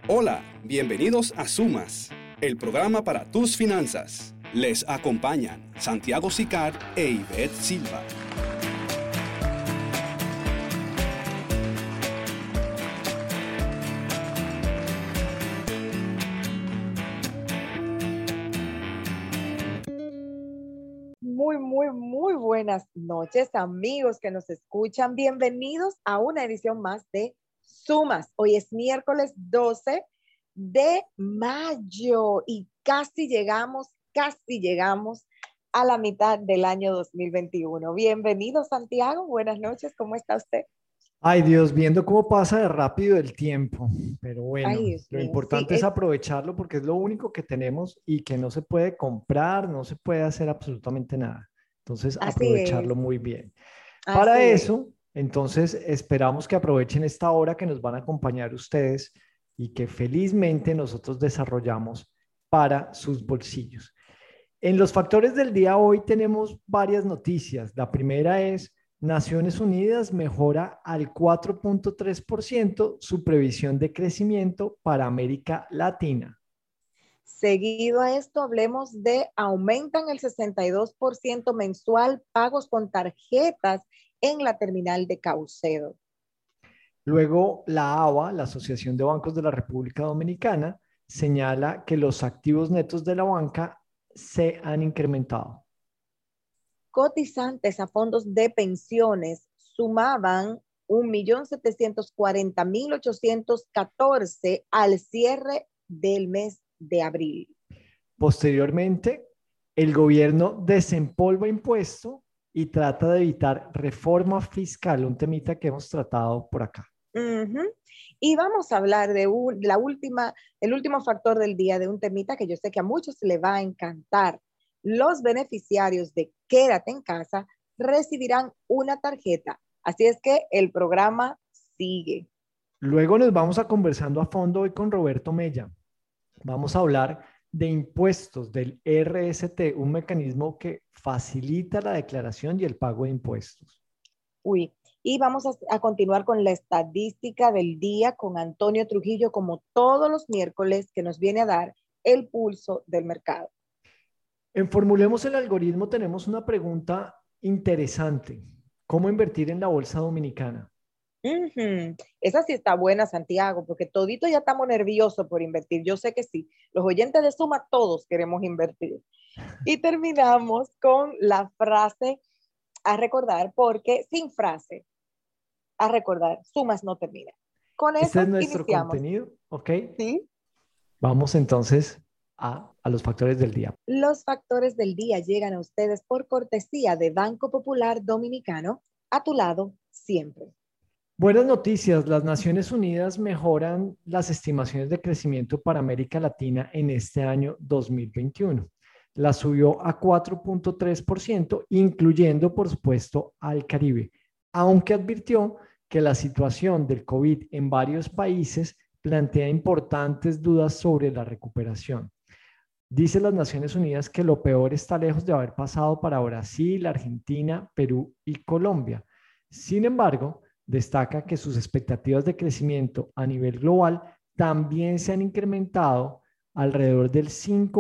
Hola, bienvenidos a Sumas, el programa para tus finanzas. Les acompañan Santiago Sicar e Ivette Silva. Muy buenas noches, amigos que nos escuchan. Bienvenidos a una edición más de Sumas. Hoy es miércoles 12 de mayo y casi llegamos a la mitad del año 2021. Bienvenido, Santiago. Buenas noches. ¿Cómo está usted? Ay, Dios, viendo cómo pasa de rápido el tiempo, pero bueno, Ay, Dios lo mío. Sí, importante es aprovecharlo porque es lo único que tenemos y que no se puede comprar, no se puede hacer absolutamente nada. Entonces, así es, aprovecharlo muy bien. Para así es. eso, entonces, esperamos que aprovechen esta hora que nos van a acompañar ustedes y que felizmente nosotros desarrollamos para sus bolsillos. En los factores del día hoy tenemos varias noticias. La primera es: Naciones Unidas mejora al 4.3% su previsión de crecimiento para América Latina. Seguido a esto, hablemos de aumentan el 62% mensual pagos con tarjetas en la terminal de Caucedo. Luego, la ABA, la Asociación de Bancos de la República Dominicana, señala que los activos netos de la banca se han incrementado. Cotizantes a fondos de pensiones sumaban 1.740.814 al cierre del mes de abril. Posteriormente, el gobierno desempolva impuesto y trata de evitar reforma fiscal, un temita que hemos tratado por acá. Y vamos a hablar de el último factor del día, de un temita que yo sé que a muchos les va a encantar. Los beneficiarios de Quédate en Casa recibirán una tarjeta. Así es que el programa sigue. Luego nos vamos a conversando a fondo hoy con Roberto Mella. Vamos a hablar de impuestos del RST, un mecanismo que facilita la declaración y el pago de impuestos. Y vamos a continuar con la estadística del día con Antonio Trujillo, como todos los miércoles, que nos viene a dar el pulso del mercado. En Formulemos el Algoritmo tenemos una pregunta interesante. ¿Cómo invertir en la bolsa dominicana? Esa sí está buena, Santiago, porque todito ya estamos nerviosos por invertir. Yo sé que sí. Los oyentes de Suma, todos queremos invertir. Y terminamos con la frase a recordar, porque sin frase a recordar, Sumas no termina. Con Este es eso nuestro iniciamos. contenido, ¿ok? ¿Sí? Vamos entonces a los factores del día. Los factores del día llegan a ustedes por cortesía de Banco Popular Dominicano, a tu lado siempre. Buenas noticias, las Naciones Unidas mejoran las estimaciones de crecimiento para América Latina en este año 2021. La subió a 4.3%, incluyendo, por supuesto, al Caribe, aunque advirtió que la situación del COVID en varios países plantea importantes dudas sobre la recuperación. Dice las Naciones Unidas que lo peor está lejos de haber pasado para Brasil, Argentina, Perú y Colombia. Sin embargo, destaca que sus expectativas de crecimiento a nivel global también se han incrementado alrededor del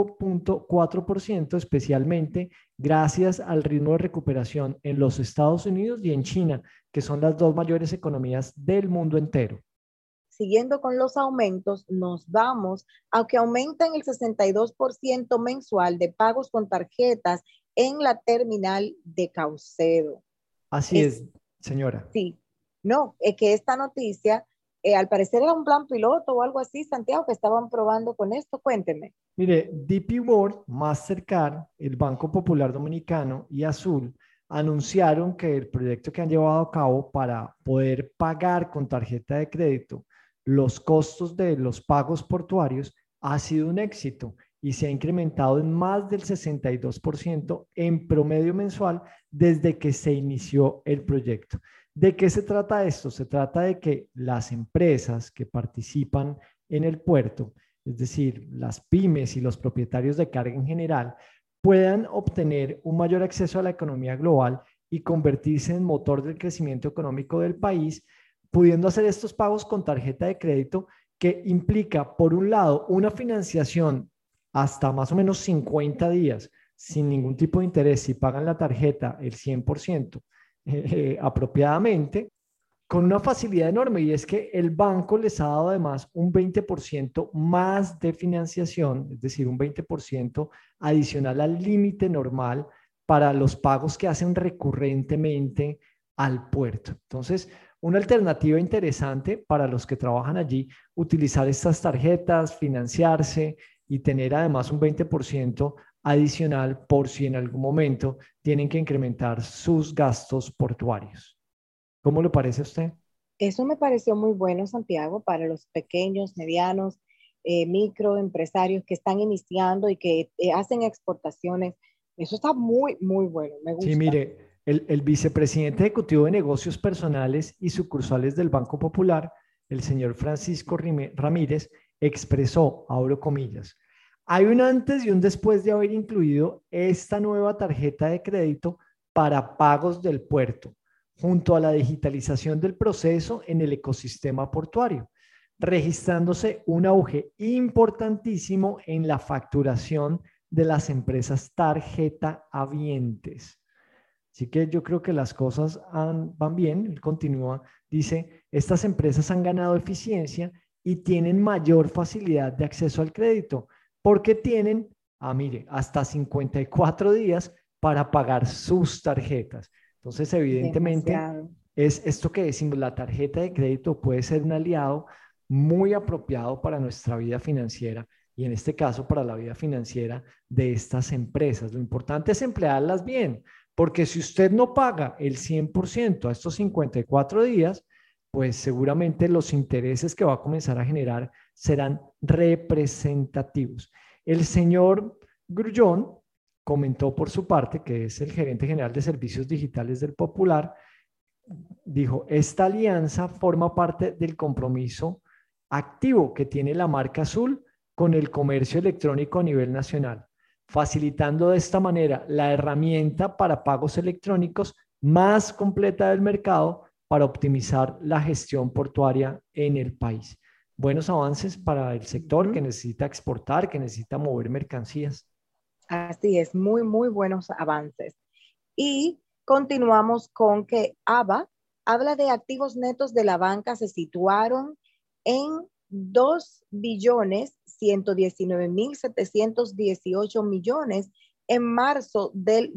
5.4%, especialmente gracias al ritmo de recuperación en los Estados Unidos y en China, que son las dos mayores economías del mundo entero. Siguiendo con los aumentos, nos vamos a que aumentan el 62% mensual de pagos con tarjetas en la terminal de Caucedo. Así es, señora. Sí, no, es que esta noticia, al parecer era un plan piloto o algo así, Santiago, que estaban probando con esto. Cuénteme. Mire, DP World, Mastercard, el Banco Popular Dominicano y Azul anunciaron que el proyecto que han llevado a cabo para poder pagar con tarjeta de crédito los costos de los pagos portuarios ha sido un éxito y se ha incrementado en más del 62% en promedio mensual desde que se inició el proyecto. ¿De qué se trata esto? Se trata de que las empresas que participan en el puerto, es decir, las pymes y los propietarios de carga en general, puedan obtener un mayor acceso a la economía global y convertirse en motor del crecimiento económico del país, pudiendo hacer estos pagos con tarjeta de crédito que implica, por un lado, una financiación hasta más o menos 50 días sin ningún tipo de interés si pagan la tarjeta el 100% apropiadamente, con una facilidad enorme, y es que el banco les ha dado además un 20% más de financiación, es decir, un 20% adicional al límite normal para los pagos que hacen recurrentemente al puerto. Entonces, una alternativa interesante para los que trabajan allí, utilizar estas tarjetas, financiarse y tener además un 20% adicional por si en algún momento tienen que incrementar sus gastos portuarios. ¿Cómo le parece a usted? Eso me pareció muy bueno, Santiago, para los pequeños, medianos, microempresarios que están iniciando y que hacen exportaciones. Eso está muy, muy bueno, me Sí, gusta. mire, el vicepresidente ejecutivo de negocios personales y sucursales del Banco Popular, el señor Francisco Ramírez, expresó, abro comillas, hay un antes y un después de haber incluido esta nueva tarjeta de crédito para pagos del puerto, junto a la digitalización del proceso en el ecosistema portuario, registrándose un auge importantísimo en la facturación de las empresas tarjeta habientes. Así que yo creo que las cosas van bien. Él continúa, dice, estas empresas han ganado eficiencia y tienen mayor facilidad de acceso al crédito porque tienen, mire, hasta 54 días para pagar sus tarjetas. Entonces, evidentemente, Demasiado. es esto que decimos, la tarjeta de crédito puede ser un aliado muy apropiado para nuestra vida financiera y en este caso para la vida financiera de estas empresas. Lo importante es emplearlas bien, porque si usted no paga el 100% a estos 54 días, pues seguramente los intereses que va a comenzar a generar serán representativos. El señor Grullón comentó por su parte, que es el gerente general de servicios digitales del Popular, dijo, esta alianza forma parte del compromiso activo que tiene la marca Azul con el comercio electrónico a nivel nacional, facilitando de esta manera la herramienta para pagos electrónicos más completa del mercado para optimizar la gestión portuaria en el país. Buenos avances para el sector que necesita exportar, que necesita mover mercancías. Así es, muy, muy buenos avances. Y continuamos con que ABA habla de activos netos de la banca se situaron en 2.119.718 millones en marzo del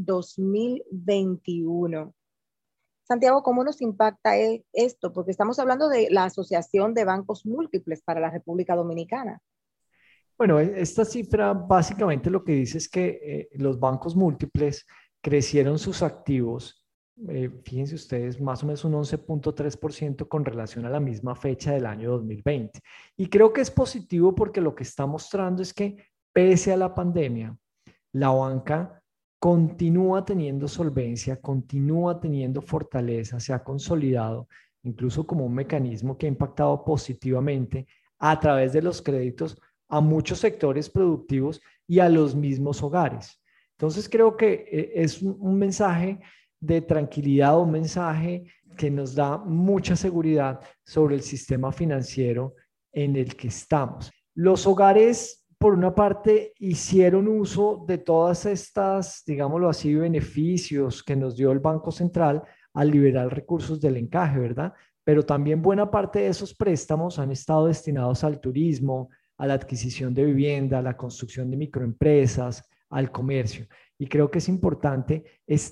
2021. Santiago, ¿cómo nos impacta esto? Porque estamos hablando de la Asociación de Bancos Múltiples para la República Dominicana. Bueno, esta cifra básicamente lo que dice es que los bancos múltiples crecieron sus activos, fíjense ustedes, más o menos un 11.3% con relación a la misma fecha del año 2020. Y creo que es positivo porque lo que está mostrando es que pese a la pandemia, la banca continúa teniendo solvencia, continúa teniendo fortaleza, se ha consolidado incluso como un mecanismo que ha impactado positivamente a través de los créditos a muchos sectores productivos y a los mismos hogares. Entonces creo que es un mensaje de tranquilidad, un mensaje que nos da mucha seguridad sobre el sistema financiero en el que estamos. Los hogares, por una parte, hicieron uso de todas estas, digámoslo así, beneficios que nos dio el Banco Central al liberar recursos del encaje, ¿verdad? Pero también buena parte de esos préstamos han estado destinados al turismo, a la adquisición de vivienda, a la construcción de microempresas, al comercio. Y creo que es importante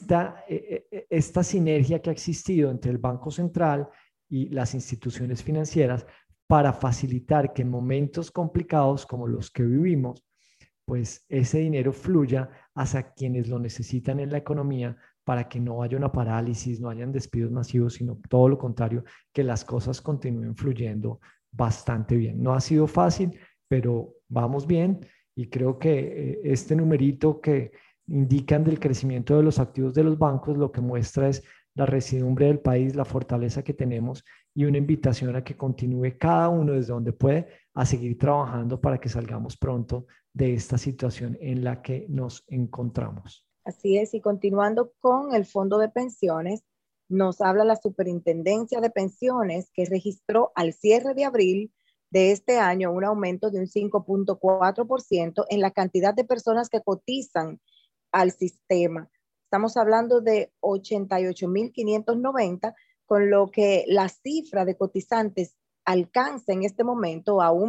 esta sinergia que ha existido entre el Banco Central y las instituciones financieras para facilitar que en momentos complicados como los que vivimos, pues ese dinero fluya hacia quienes lo necesitan en la economía para que no haya una parálisis, no hayan despidos masivos, sino todo lo contrario, que las cosas continúen fluyendo bastante bien. No ha sido fácil, pero vamos bien y creo que este numerito que indican del crecimiento de los activos de los bancos lo que muestra es la residumbre del país, la fortaleza que tenemos y una invitación a que continúe cada uno desde donde puede a seguir trabajando para que salgamos pronto de esta situación en la que nos encontramos. Así es, y continuando con el fondo de pensiones, nos habla la Superintendencia de Pensiones que registró al cierre de abril de este año, un aumento de un 5.4% en la cantidad de personas que cotizan al sistema. Estamos hablando de 88.590, con lo que la cifra de cotizantes alcanza en este momento a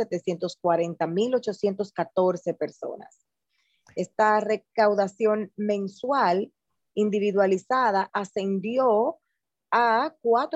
1.740.814 personas. Esta recaudación mensual individualizada ascendió a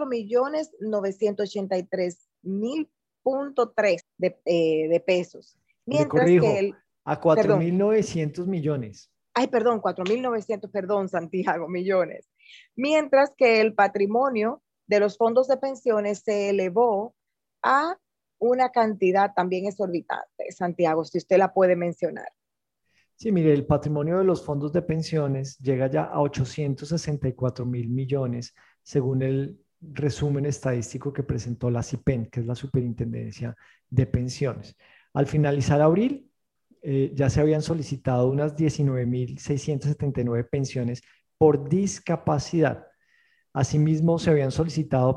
4.983.000.3 de pesos. Mientras que a 4.900 millones. Ay, perdón, 4.900, perdón, Santiago, millones. Mientras que el patrimonio de los fondos de pensiones se elevó a una cantidad también exorbitante. Santiago, si usted la puede mencionar. Sí, mire, el patrimonio de los fondos de pensiones llega ya a 864.000 millones, según el resumen estadístico que presentó la SIPEN, que es la Superintendencia de Pensiones. Al finalizar abril, ya se habían solicitado unas 19.679 pensiones por discapacidad. Asimismo, se habían solicitado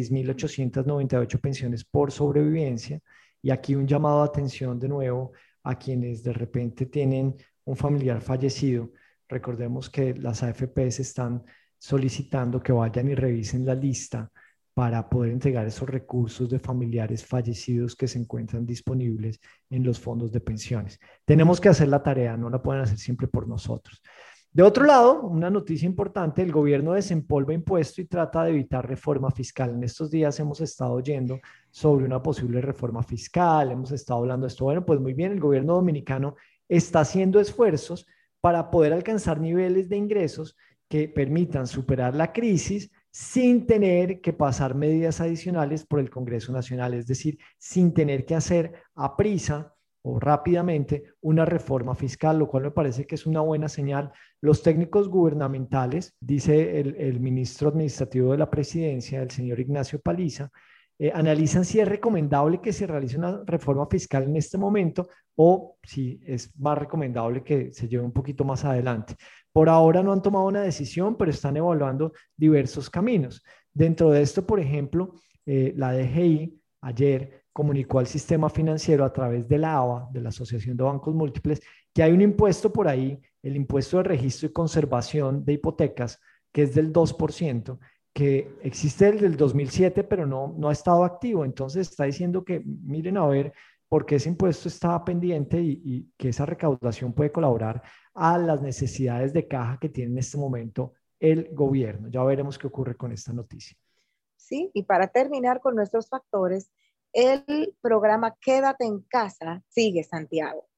26.898 pensiones por sobrevivencia. Y aquí un llamado de atención de nuevo a quienes de repente tienen un familiar fallecido. Recordemos que las AFPs están solicitando que vayan y revisen la lista para poder entregar esos recursos de familiares fallecidos que se encuentran disponibles en los fondos de pensiones. Tenemos que hacer la tarea, no la pueden hacer siempre por nosotros. De otro lado, una noticia importante, el gobierno desempolva impuesto y trata de evitar reforma fiscal. En estos días hemos estado oyendo sobre una posible reforma fiscal, hemos estado hablando de esto. Bueno, pues muy bien, el gobierno dominicano está haciendo esfuerzos para poder alcanzar niveles de ingresos que permitan superar la crisis sin tener que pasar medidas adicionales por el Congreso Nacional, es decir, sin tener que hacer a prisa o rápidamente una reforma fiscal, lo cual me parece que es una buena señal. Los técnicos gubernamentales, dice el ministro administrativo de la presidencia, el señor Ignacio Paliza, analizan si es recomendable que se realice una reforma fiscal en este momento o si es más recomendable que se lleve un poquito más adelante. Por ahora no han tomado una decisión, pero están evaluando diversos caminos. Dentro de esto, por ejemplo, la DGI ayer comunicó al sistema financiero a través de la ABA, de la Asociación de Bancos Múltiples, que hay un impuesto por ahí, el impuesto de registro y conservación de hipotecas, que es del 2%, que existe desde el 2007, pero no ha estado activo. Entonces está diciendo que miren a ver por qué ese impuesto estaba pendiente y que esa recaudación puede colaborar a las necesidades de caja que tiene en este momento el gobierno. Ya veremos qué ocurre con esta noticia. Sí, y para terminar con nuestros factores, el programa Quédate en Casa sigue, Santiago.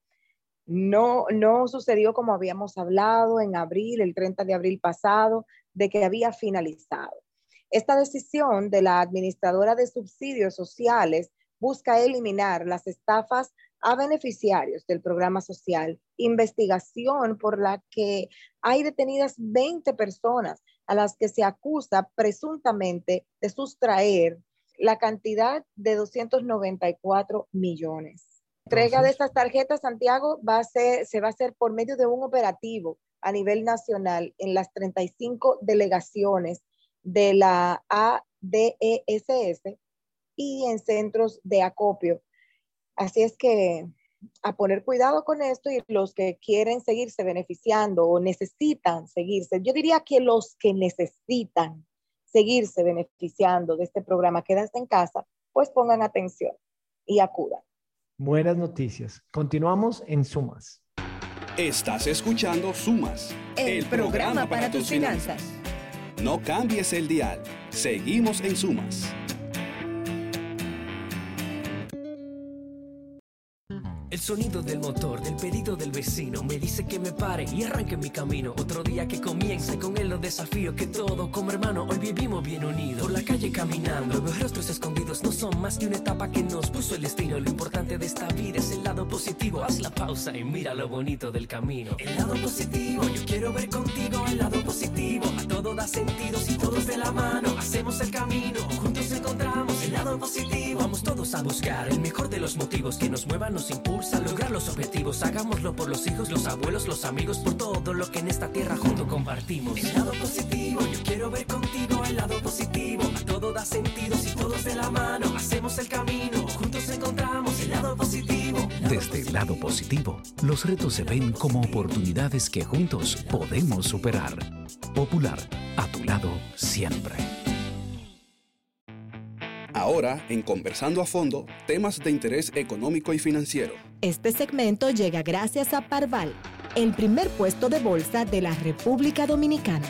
No sucedió como habíamos hablado en abril, el 30 de abril pasado, de que había finalizado. Esta decisión de la administradora de subsidios sociales busca eliminar las estafas a beneficiarios del programa social, investigación por la que hay detenidas 20 personas a las que se acusa presuntamente de sustraer la cantidad de 294 millones. La entrega de estas tarjetas, Santiago, se va a hacer por medio de un operativo a nivel nacional en las 35 delegaciones de la ADESS y en centros de acopio. Así es que a poner cuidado con esto, y los que quieren seguirse beneficiando o necesitan seguirse, yo diría que los que necesitan seguirse beneficiando de este programa Quédate en Casa, pues pongan atención y acudan. Buenas noticias. Continuamos en Sumas. Estás escuchando Sumas, el programa para tus finanzas. No cambies el dial. Seguimos en Sumas. El sonido del motor, del pedido del vecino, me dice que me pare y arranque mi camino. Otro día que comienza y con él los desafíos que todo como hermano hoy vivimos bien unidos. Por la calle caminando, los rostros escondidos no son más que una etapa que nos puso el destino. Lo importante de esta vida es el lado positivo. Haz la pausa y mira lo bonito del camino. El lado positivo, yo quiero ver contigo el lado positivo. A todo da sentido si todos de la mano hacemos el camino. Juntos encontramos el lado positivo. Vamos todos a buscar el mejor de los motivos que nos muevan, nos impulsan a lograr los objetivos. Hagámoslo por los hijos, los abuelos, los amigos, por todo lo que en esta tierra juntos compartimos. El lado positivo, yo quiero ver contigo el lado positivo. A todo da sentido si todos de la mano hacemos el camino. Juntos encontramos el lado positivo. Desde el lado positivo, los retos se ven como oportunidades que juntos podemos superar. Popular, a tu lado siempre. Ahora, en Conversando a Fondo, temas de interés económico y financiero. Este segmento llega gracias a Parval, el primer puesto de bolsa de la República Dominicana.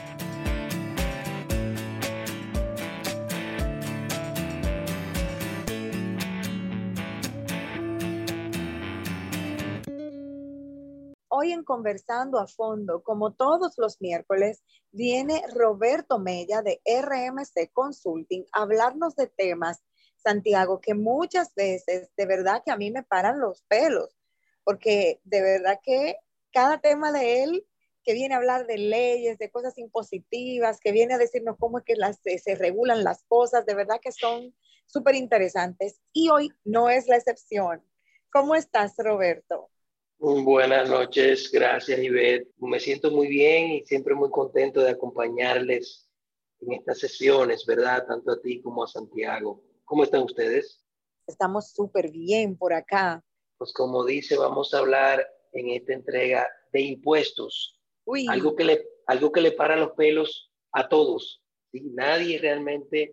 Hoy en Conversando a Fondo, como todos los miércoles, viene Roberto Mella de RMC Consulting a hablarnos de temas, Santiago, que muchas veces de verdad que a mí me paran los pelos, porque de verdad que cada tema de él, que viene a hablar de leyes, de cosas impositivas, que viene a decirnos cómo es que se regulan las cosas, de verdad que son súper interesantes. Y hoy no es la excepción. ¿Cómo estás, Roberto? Buenas noches, gracias Ivette. Me siento muy bien y siempre muy contento de acompañarles en estas sesiones, ¿verdad? Tanto a ti como a Santiago. ¿Cómo están ustedes? Estamos súper bien por acá. Pues como dice, vamos a hablar en esta entrega de impuestos. Uy. Algo que le para los pelos a todos. ¿Sí? Nadie realmente,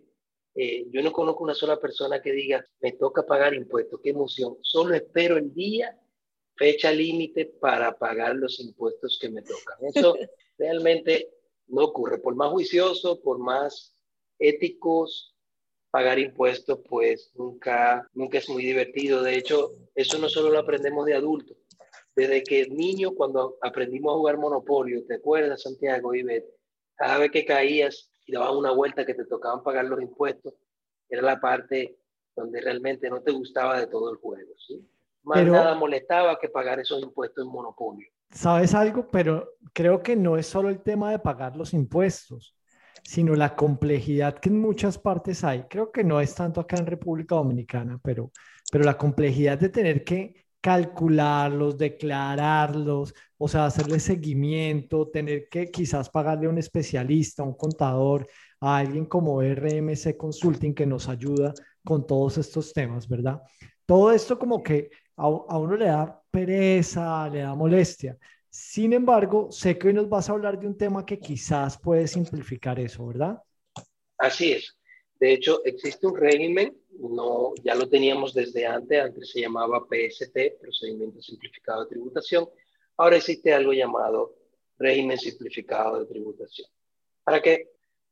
yo no conozco una sola persona que diga, me toca pagar impuestos, qué emoción. Solo espero el día, fecha límite para pagar los impuestos que me tocan. Eso realmente no ocurre. Por más juicioso, por más éticos, pagar impuestos pues nunca es muy divertido. De hecho, eso no solo lo aprendemos de adultos. Desde que niño, cuando aprendimos a jugar Monopolio, ¿te acuerdas, Santiago? Cada vez que caías y dabas una vuelta que te tocaban pagar los impuestos, era la parte donde realmente no te gustaba de todo el juego, ¿sí? Más nada molestaba que pagar esos impuestos en Monopolio. ¿Sabes algo? Pero creo que no es solo el tema de pagar los impuestos, sino la complejidad que en muchas partes hay. Creo que no es tanto acá en República Dominicana, pero la complejidad de tener que calcularlos, declararlos, o sea, hacerle seguimiento, tener que quizás pagarle a un especialista, a un contador, a alguien como RMC Consulting que nos ayuda con todos estos temas, ¿verdad? Todo esto como que a uno le da pereza, le da molestia. Sin embargo, sé que hoy nos vas a hablar de un tema que quizás puede simplificar eso, ¿verdad? Así es. De hecho, existe un régimen, ya lo teníamos desde antes se llamaba PST, Procedimiento Simplificado de Tributación. Ahora existe algo llamado Régimen Simplificado de Tributación. ¿Para qué?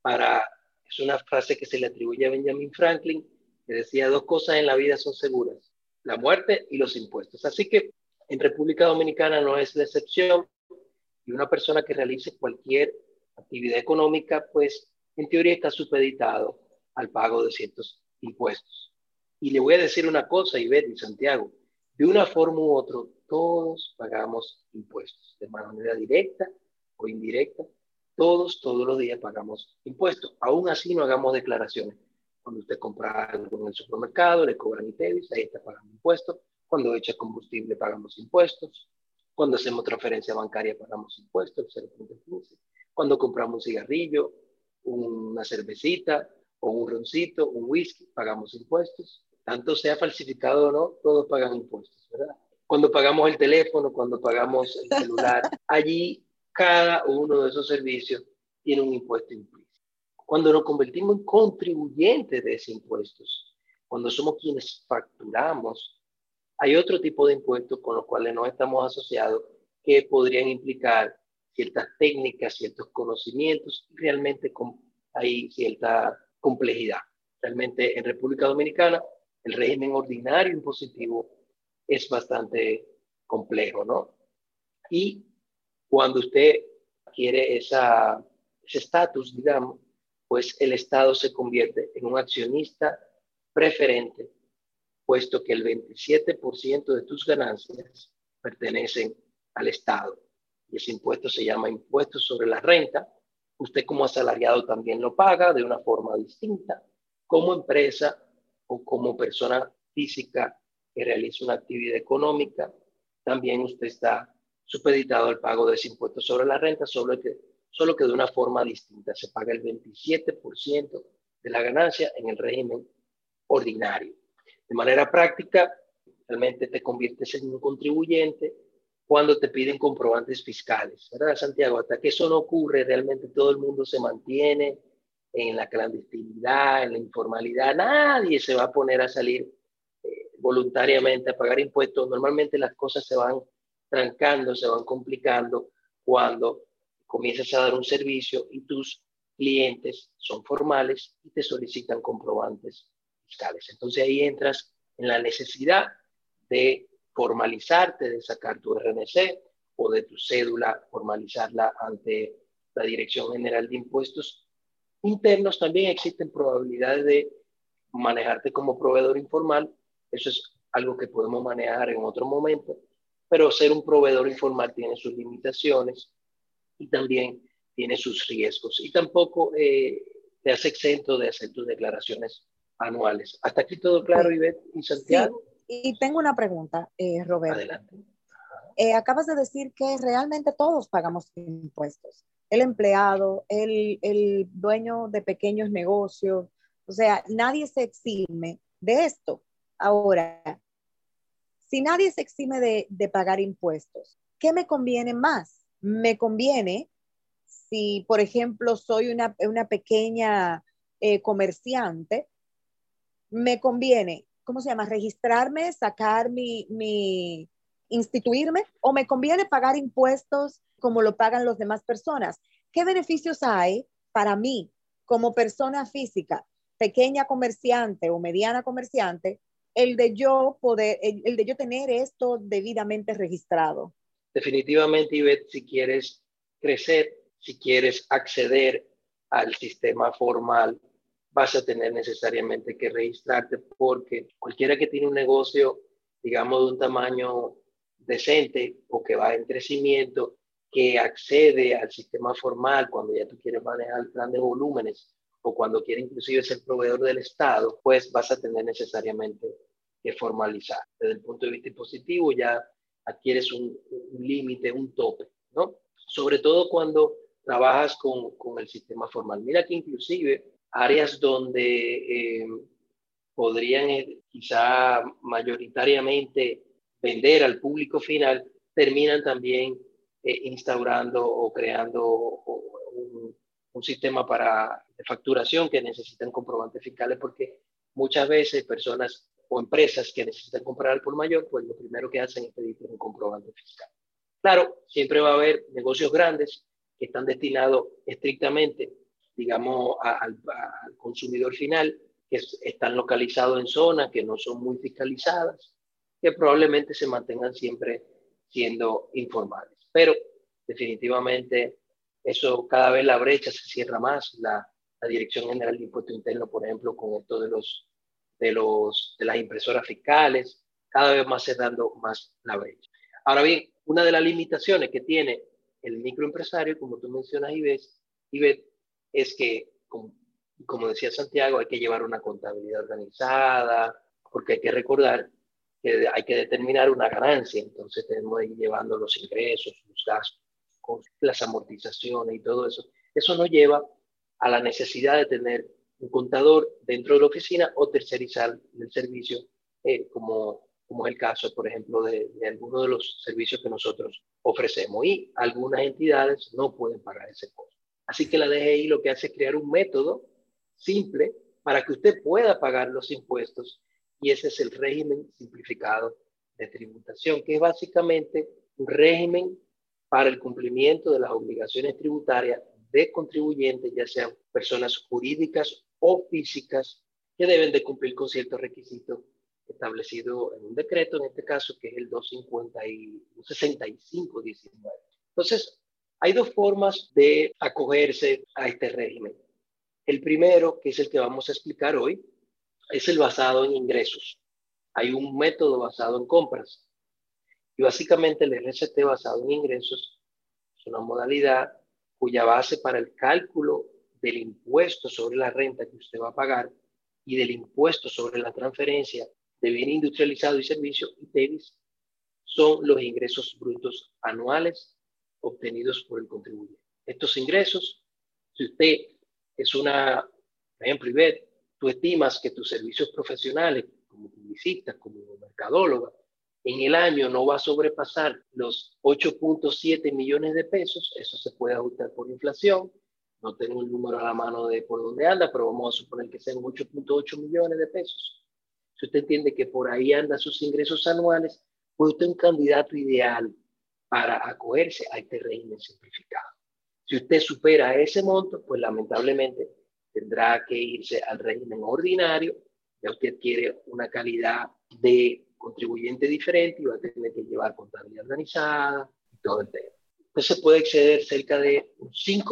Es una frase que se le atribuye a Benjamin Franklin, que decía: dos cosas en la vida son seguras, la muerte y los impuestos. Así que en República Dominicana no es la excepción, y una persona que realice cualquier actividad económica, pues en teoría está supeditado al pago de ciertos impuestos. Y le voy a decir una cosa, Ivette y Santiago, de una forma u otra, todos pagamos impuestos, de manera directa o indirecta, todos los días pagamos impuestos. Aún así no hagamos declaraciones. Cuando usted compra algo en el supermercado, le cobran ITEVIS, ahí está pagando impuestos. Cuando echa combustible, pagamos impuestos. Cuando hacemos transferencia bancaria, pagamos impuestos, el 0.15. Cuando compramos un cigarrillo, una cervecita o un roncito, un whisky, pagamos impuestos. Tanto sea falsificado o no, todos pagan impuestos, ¿verdad? Cuando pagamos el teléfono, cuando pagamos el celular, allí cada uno de esos servicios tiene un impuesto implícito. Cuando nos convertimos en contribuyentes de esos impuestos, cuando somos quienes facturamos, hay otro tipo de impuestos con los cuales no estamos asociados que podrían implicar ciertas técnicas, ciertos conocimientos, y realmente hay cierta complejidad. Realmente en República Dominicana el régimen ordinario impositivo es bastante complejo, ¿no? Y cuando usted quiere ese estatus, digamos, pues el Estado se convierte en un accionista preferente, puesto que el 27% de tus ganancias pertenecen al Estado. Y ese impuesto se llama impuesto sobre la renta. Usted como asalariado también lo paga de una forma distinta. Como empresa o como persona física que realiza una actividad económica, también usted está supeditado al pago de ese impuesto sobre la renta, solo que de una forma distinta. Se paga el 27% de la ganancia en el régimen ordinario. De manera práctica, realmente te conviertes en un contribuyente cuando te piden comprobantes fiscales, ¿verdad, Santiago? Hasta que eso no ocurre, realmente todo el mundo se mantiene en la clandestinidad, en la informalidad. Nadie se va a poner a salir voluntariamente a pagar impuestos. Normalmente las cosas se van trancando, se van complicando cuando comienzas a dar un servicio y tus clientes son formales y te solicitan comprobantes fiscales. Entonces ahí entras en la necesidad de formalizarte, de sacar tu RNC o de tu cédula, formalizarla ante la Dirección General de Impuestos Internos. También existen probabilidades de manejarte como proveedor informal. Eso es algo que podemos manejar en otro momento, pero ser un proveedor informal tiene sus limitaciones y también tiene sus riesgos. Y tampoco te hace exento de hacer tus declaraciones anuales. ¿Hasta aquí todo claro, Ivette y Santiago? Sí, y tengo una pregunta, Roberto. Adelante. Acabas de decir que realmente todos pagamos impuestos. El empleado, el dueño de pequeños negocios, o sea, nadie se exime de esto. Ahora, si nadie se exime de pagar impuestos, ¿qué me conviene más? Me conviene si, por ejemplo, soy una pequeña comerciante, me conviene, ¿cómo se llama? Registrarme, sacar instituirme, o me conviene pagar impuestos como lo pagan las demás personas. ¿Qué beneficios hay para mí como persona física, pequeña comerciante o mediana comerciante, el de yo tener esto debidamente registrado? Definitivamente, Ivette, si quieres crecer, si quieres acceder al sistema formal, vas a tener necesariamente que registrarte, porque cualquiera que tiene un negocio, digamos, de un tamaño decente o que va en crecimiento, que accede al sistema formal cuando ya tú quieres manejar grandes volúmenes o cuando quieres inclusive ser proveedor del Estado, pues vas a tener necesariamente que formalizar. Desde el punto de vista impositivo ya adquieres un límite, un tope, ¿no? Sobre todo cuando trabajas con el sistema formal. Mira que inclusive áreas donde podrían quizá mayoritariamente vender al público final, terminan también instaurando o creando un sistema de facturación que necesitan comprobantes fiscales, porque muchas veces personas o empresas que necesitan comprar al por mayor, pues lo primero que hacen es pedirte un comprobante fiscal. Claro, siempre va a haber negocios grandes que están destinados estrictamente, digamos, al consumidor final, que están localizados en zonas que no son muy fiscalizadas, que probablemente se mantengan siempre siendo informales. Pero definitivamente eso, cada vez la brecha se cierra más. La Dirección General de Impuestos Internos, por ejemplo, con esto de las impresoras fiscales, cada vez más cerrando más la brecha. Ahora bien, una de las limitaciones que tiene el microempresario, como tú mencionas, Ivette, es que, como decía Santiago, hay que llevar una contabilidad organizada, porque hay que recordar que hay que determinar una ganancia. Entonces tenemos que ir llevando los ingresos, los gastos, las amortizaciones y todo eso. Eso nos lleva a la necesidad de tener un contador dentro de la oficina o tercerizar el servicio, como es el caso, por ejemplo, de algunos de los servicios que nosotros ofrecemos. Y algunas entidades no pueden pagar ese costo. Así que la DGI lo que hace es crear un método simple para que usted pueda pagar los impuestos, y ese es el régimen simplificado de tributación, que es básicamente un régimen para el cumplimiento de las obligaciones tributarias de contribuyentes, ya sean personas jurídicas o físicas, que deben de cumplir con ciertos requisitos establecidos en un decreto, en este caso, que es el 265-19. Entonces, hay dos formas de acogerse a este régimen. El primero, que es el que vamos a explicar hoy, es el basado en ingresos. Hay un método basado en compras. Y básicamente el RCT basado en ingresos es una modalidad cuya base para el cálculo del impuesto sobre la renta que usted va a pagar y del impuesto sobre la transferencia de bien industrializado y servicio, ITEVIS, son los ingresos brutos anuales obtenidos por el contribuyente. Estos ingresos, si usted es por ejemplo, Ivette, tú estimas que tus servicios profesionales, como publicista, como mercadóloga, en el año no va a sobrepasar los 8.7 millones de pesos. Eso se puede ajustar por inflación. No tengo el número a la mano de por dónde anda, pero vamos a suponer que sean 8.8 millones de pesos. Si usted entiende que por ahí andan sus ingresos anuales, pues usted es un candidato ideal para acogerse a este régimen simplificado. Si usted supera ese monto, pues lamentablemente tendrá que irse al régimen ordinario. Ya usted adquiere una calidad de contribuyente diferente y va a tener que llevar contabilidad organizada y todo el tema. Entonces puede exceder cerca de un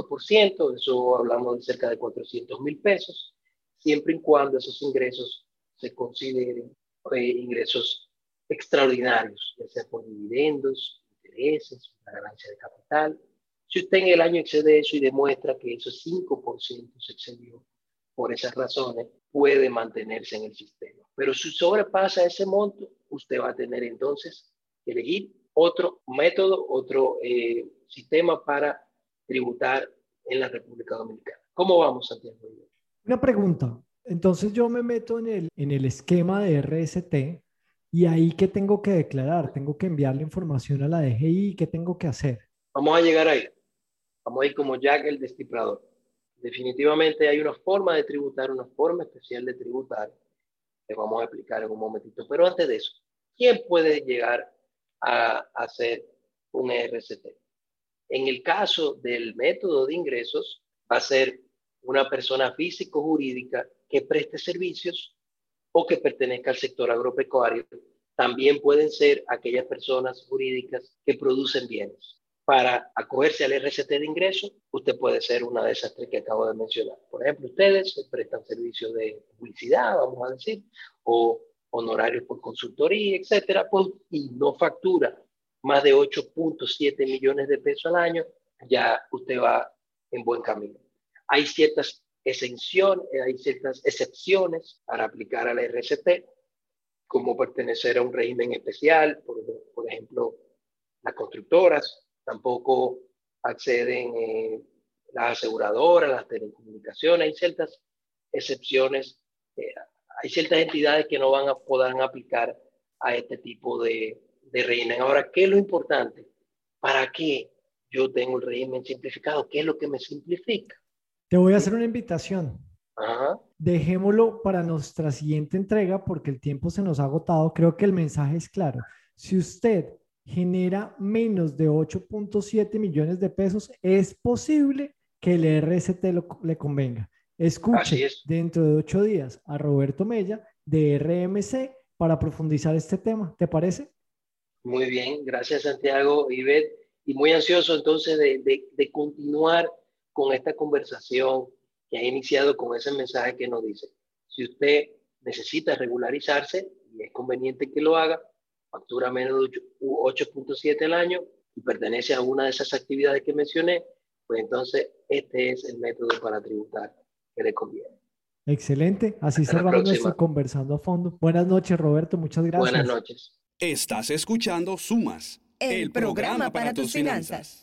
5%, eso hablamos de cerca de 400,000 pesos, siempre y cuando esos ingresos se consideren ingresos extraordinarios, ya sea por dividendos, intereses, una ganancia de capital. Si usted en el año excede eso y demuestra que ese 5% se excedió por esas razones, puede mantenerse en el sistema. Pero si sobrepasa ese monto, usted va a tener entonces que elegir otro método, otro sistema para tributar en la República Dominicana. ¿Cómo vamos, Santiago? Una pregunta. Entonces yo me meto en el esquema de RST y ahí ¿qué tengo que declarar? ¿Tengo que enviarle información a la DGI? ¿Qué tengo que hacer? Vamos a llegar ahí. Vamos a ir como Jack el Destripador. Definitivamente hay una forma de tributar, una forma especial de tributar, que vamos a explicar en un momentito. Pero antes de eso, ¿quién puede llegar a hacer un RST? En el caso del método de ingresos, va a ser una persona física o jurídica que preste servicios o que pertenezca al sector agropecuario. También pueden ser aquellas personas jurídicas que producen bienes. Para acogerse al RST de ingresos, usted puede ser una de esas tres que acabo de mencionar. Por ejemplo, ustedes prestan servicios de publicidad, vamos a decir, o honorarios por consultoría, etcétera, pues, y no factura más de 8.7 millones de pesos al año, ya usted va en buen camino. Hay ciertas excepciones para aplicar al RST, como pertenecer a un régimen especial, por ejemplo, las constructoras tampoco acceden, las aseguradoras, las telecomunicaciones, hay ciertas excepciones, hay ciertas entidades que no van a poder aplicar a este tipo de régimen. Ahora, ¿qué es lo importante? ¿Para qué yo tengo el régimen simplificado? ¿Qué es lo que me simplifica? Te voy a hacer una invitación. Ajá. Dejémoslo para nuestra siguiente entrega porque el tiempo se nos ha agotado. Creo que el mensaje es claro. Si usted genera menos de 8.7 millones de pesos, es posible que el RST le convenga. Escuche dentro de 8 días a Roberto Mella de RMC para profundizar este tema. ¿Te parece? Muy bien, gracias Santiago, Ivette, y muy ansioso entonces de continuar con esta conversación que ha iniciado con ese mensaje que nos dice, si usted necesita regularizarse y es conveniente que lo haga, factura menos de 8.7 al año y pertenece a una de esas actividades que mencioné, pues entonces este es el método para tributar que le conviene. Excelente, así cerramos nuestro Conversando a Fondo. Buenas noches, Roberto, muchas gracias. Buenas noches. Estás escuchando Sumas, el programa para tus finanzas.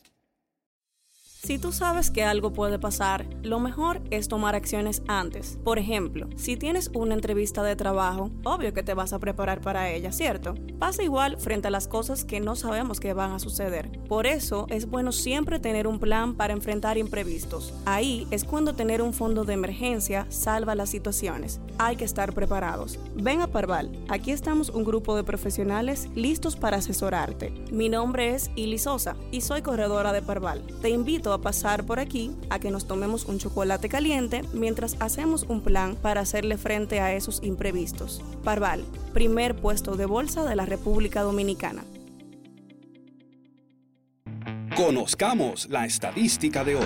Si tú sabes que algo puede pasar, lo mejor es tomar acciones antes. Por ejemplo, si tienes una entrevista de trabajo, obvio que te vas a preparar para ella, ¿cierto? Pasa igual frente a las cosas que no sabemos que van a suceder. Por eso es bueno siempre tener un plan para enfrentar imprevistos. Ahí es cuando tener un fondo de emergencia salva las situaciones. Hay que estar preparados. Ven a Parval. Aquí estamos un grupo de profesionales listos para asesorarte. Mi nombre es Ili Sosa y soy corredora de Parval. Te invito a pasar por aquí a que nos tomemos un chocolate caliente mientras hacemos un plan para hacerle frente a esos imprevistos. Parval, primer puesto de bolsa de la República Dominicana. Conozcamos la estadística de hoy.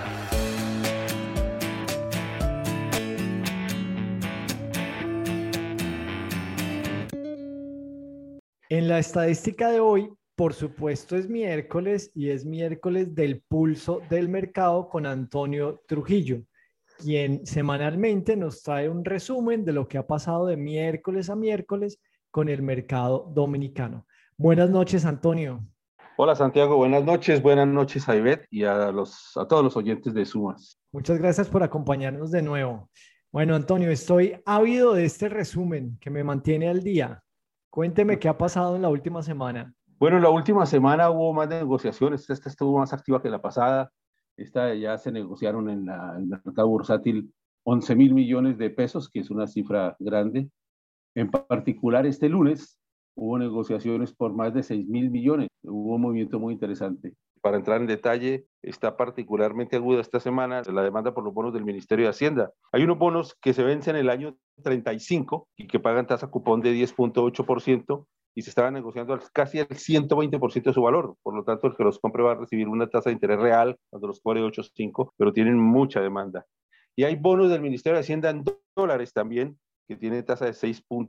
En la estadística de hoy, por supuesto, es miércoles y es miércoles del pulso del mercado con Antonio Trujillo, quien semanalmente nos trae un resumen de lo que ha pasado de miércoles a miércoles con el mercado dominicano. Buenas noches, Antonio. Hola, Santiago. Buenas noches a Ivette y a todos los oyentes de Sumas. Muchas gracias por acompañarnos de nuevo. Bueno, Antonio, estoy ávido de este resumen que me mantiene al día. Cuénteme qué ha pasado en la última semana. Bueno, la última semana hubo más negociaciones, esta estuvo más activa que la pasada. Esta ya se negociaron en el mercado bursátil 11.000 millones de pesos, que es una cifra grande. En particular, este lunes hubo negociaciones por más de 6.000 millones. Hubo un movimiento muy interesante. Para entrar en detalle, está particularmente aguda esta semana la demanda por los bonos del Ministerio de Hacienda. Hay unos bonos que se vencen en el año 35 y que pagan tasa cupón de 10.8% y se estaban negociando casi al 120% de su valor. Por lo tanto, el que los compre va a recibir una tasa de interés real cuando los cobre 8.5, pero tienen mucha demanda. Y hay bonos del Ministerio de Hacienda en dólares también, que tiene tasa de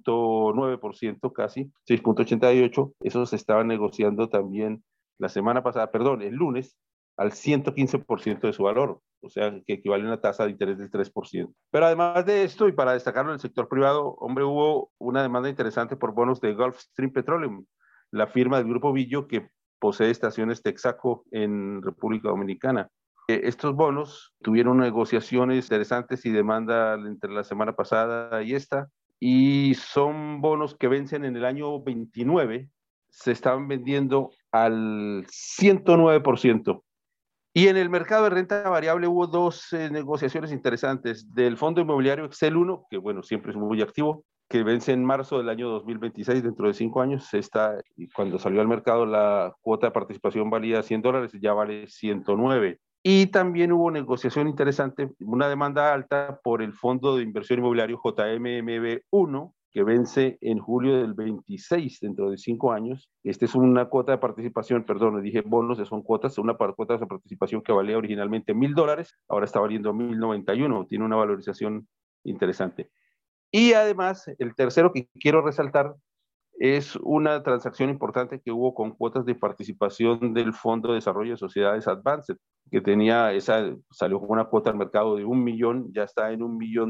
6.9%, casi 6.88. Esos se estaban negociando también la semana pasada, perdón, el lunes, al 115% de su valor, o sea, que equivale a una tasa de interés del 3%. Pero además de esto, y para destacarlo en el sector privado, hombre, hubo una demanda interesante por bonos de Gulfstream Petroleum, la firma del Grupo Billo que posee estaciones Texaco en República Dominicana. Estos bonos tuvieron negociaciones interesantes y demanda entre la semana pasada y esta, y son bonos que vencen en el año 29, se estaban vendiendo al 109%. Y en el mercado de renta variable hubo dos negociaciones interesantes del Fondo Inmobiliario Excel 1, que bueno, siempre es muy activo, que vence en marzo del año 2026, dentro de 5 años. Cuando salió al mercado la cuota de participación valía $100, ya vale 109. Y también hubo negociación interesante, una demanda alta por el Fondo de Inversión Inmobiliario JMMB1, que vence en julio del 26, dentro de 5 años. Esta es una cuota de participación, perdón, dije bonos, son cuotas, una cuota de participación que valía originalmente $1.000, ahora está valiendo $1.091, tiene una valorización interesante. Y además, el tercero que quiero resaltar es una transacción importante que hubo con cuotas de participación del Fondo de Desarrollo de Sociedades Advanced, que salió con una cuota al mercado de 1 millón, ya está en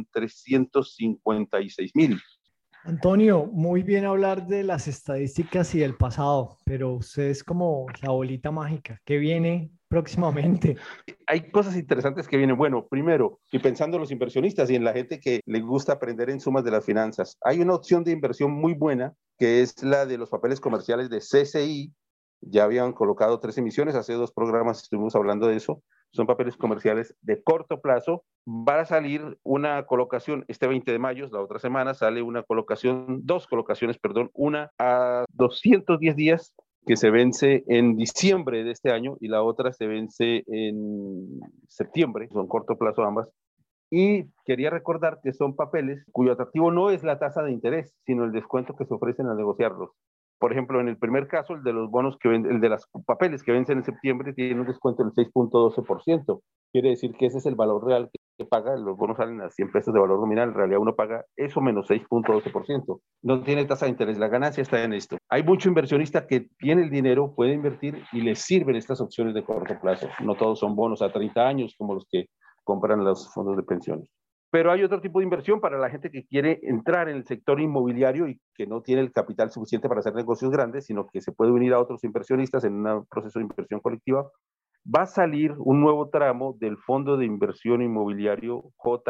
1.356.000. Antonio, muy bien hablar de las estadísticas y del pasado, pero usted es como la bolita mágica. ¿Qué viene próximamente? Hay cosas interesantes que vienen. Bueno, primero, y pensando en los inversionistas y en la gente que le gusta aprender en sumas de las finanzas, hay una opción de inversión muy buena que es la de los papeles comerciales de CCI. Ya habían colocado 3 emisiones, hace 2 programas estuvimos hablando de eso. Son papeles comerciales de corto plazo. Va a salir una colocación este 20 de mayo, la otra semana sale una colocación, 2 colocaciones, perdón, una a 210 días que se vence en diciembre de este año y la otra se vence en septiembre, son corto plazo ambas. Y quería recordar que son papeles cuyo atractivo no es la tasa de interés, sino el descuento que se ofrecen al negociarlos. Por ejemplo, en el primer caso, el de los bonos el de los papeles que vencen en septiembre tiene un descuento del 6.12%. Quiere decir que ese es el valor real que paga. Los bonos salen a 100 pesos de valor nominal. En realidad uno paga eso menos 6.12%. No tiene tasa de interés. La ganancia está en esto. Hay mucho inversionista que tiene el dinero, puede invertir y les sirven estas opciones de corto plazo. No todos son bonos a 30 años como los que compran los fondos de pensiones. Pero hay otro tipo de inversión para la gente que quiere entrar en el sector inmobiliario y que no tiene el capital suficiente para hacer negocios grandes, sino que se puede unir a otros inversionistas en un proceso de inversión colectiva. Va a salir un nuevo tramo del Fondo de Inversión Inmobiliario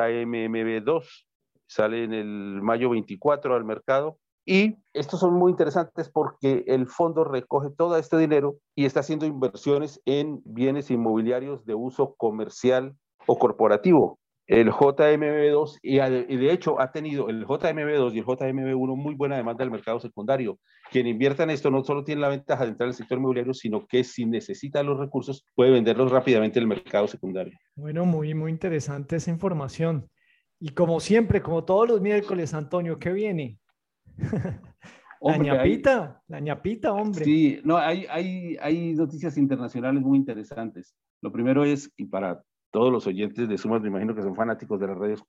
JMMB2. Sale en el mayo 24 al mercado. Y estos son muy interesantes porque el fondo recoge todo este dinero y está haciendo inversiones en bienes inmobiliarios de uso comercial o corporativo. El JMB2, y de hecho ha tenido el JMB2 y el JMB1 muy buena demanda del mercado secundario. Quien invierta en esto no solo tiene la ventaja de entrar al sector inmobiliario, sino que si necesita los recursos puede venderlos rápidamente en el mercado secundario. Bueno, muy, muy interesante esa información. Y como siempre, como todos los miércoles, Antonio, ¿qué viene? Hombre, la ñapita, hombre. Sí, no, hay noticias internacionales muy interesantes. Lo primero es, y para todos los oyentes de Sumas, me imagino que son fanáticos de las redes,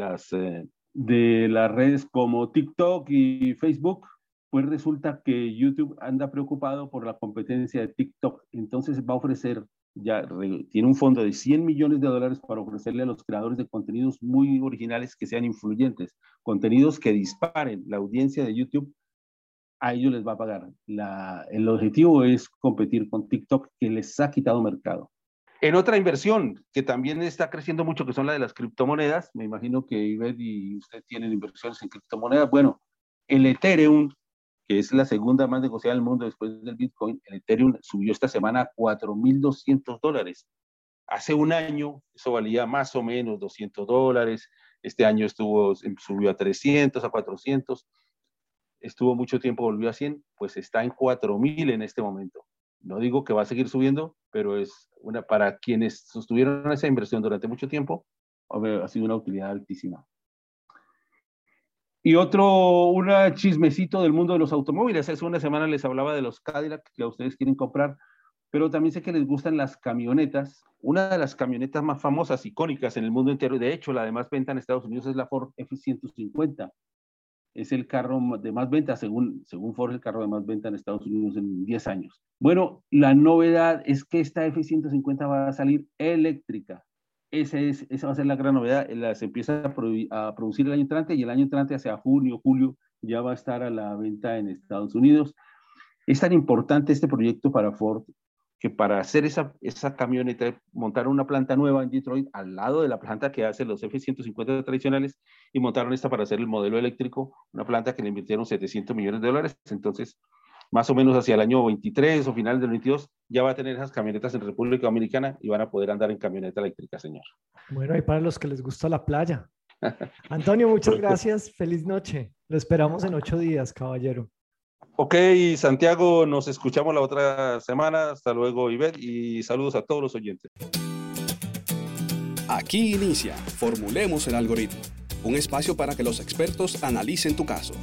de las redes como TikTok y Facebook, pues resulta que YouTube anda preocupado por la competencia de TikTok. Entonces va a ofrecer, tiene un fondo de $100 millones para ofrecerle a los creadores de contenidos muy originales que sean influyentes, contenidos que disparen la audiencia de YouTube. A ellos les va a pagar. El objetivo es competir con TikTok, que les ha quitado mercado. En otra inversión que también está creciendo mucho, que son la de las criptomonedas, me imagino que Ivette y usted tienen inversiones en criptomonedas. Bueno, el Ethereum, que es la segunda más negociada del mundo después del Bitcoin, el Ethereum subió esta semana a $4,200. Hace un año eso valía más o menos $200. Este año subió a 300, a 400. Estuvo mucho tiempo, volvió a 100, pues está en 4,000 en este momento. No digo que va a seguir subiendo, pero es para quienes sostuvieron esa inversión durante mucho tiempo, ha sido una utilidad altísima. Y un chismecito del mundo de los automóviles. Hace una semana les hablaba de los Cadillac que a ustedes quieren comprar, pero también sé que les gustan las camionetas. Una de las camionetas más famosas, icónicas en el mundo entero, de hecho la de más venta en Estados Unidos, es la Ford F-150. Es el carro de más venta, según Ford, el carro de más venta en Estados Unidos en 10 años. Bueno, la novedad es que esta F-150 va a salir eléctrica. Esa va a ser la gran novedad. Se empieza a producir el año entrante, y el año entrante, hacia junio, julio, ya va a estar a la venta en Estados Unidos. Es tan importante este proyecto para Ford que para hacer esa camioneta, montaron una planta nueva en Detroit al lado de la planta que hace los F-150 tradicionales, y montaron esta para hacer el modelo eléctrico, una planta que le invirtieron $700 millones. Entonces, más o menos hacia el año 23 o final del 22, ya va a tener esas camionetas en República Dominicana y van a poder andar en camioneta eléctrica, señor. Bueno, y para los que les gusta la playa. Antonio, muchas gracias. Feliz noche. Lo esperamos en 8 días, caballero. Ok, Santiago, nos escuchamos la otra semana. Hasta luego, Ivette, y saludos a todos los oyentes. Aquí inicia Formulemos el Algoritmo, un espacio para que los expertos analicen tu caso.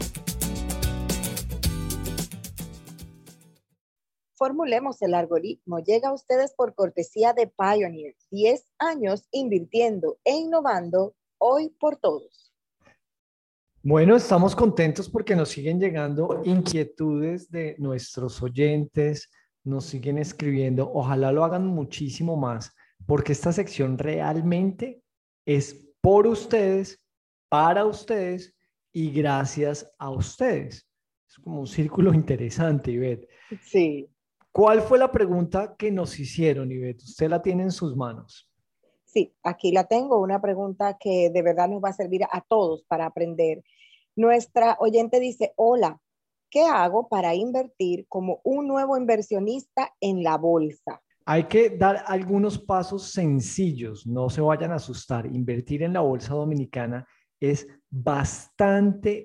Formulemos el Algoritmo llega a ustedes por cortesía de Pioneer. 10 años invirtiendo e innovando, hoy por todos. Bueno, estamos contentos porque nos siguen llegando inquietudes de nuestros oyentes, nos siguen escribiendo. Ojalá lo hagan muchísimo más, porque esta sección realmente es por ustedes, para ustedes y gracias a ustedes. Es como un círculo interesante, Ivette. Sí. ¿Cuál fue la pregunta que nos hicieron, Ivette? Usted la tiene en sus manos. Sí, aquí la tengo, una pregunta que de verdad nos va a servir a todos para aprender. Nuestra oyente dice: hola, ¿qué hago para invertir como un nuevo inversionista en la bolsa? Hay que dar algunos pasos sencillos, no se vayan a asustar. Invertir en la bolsa dominicana es bastante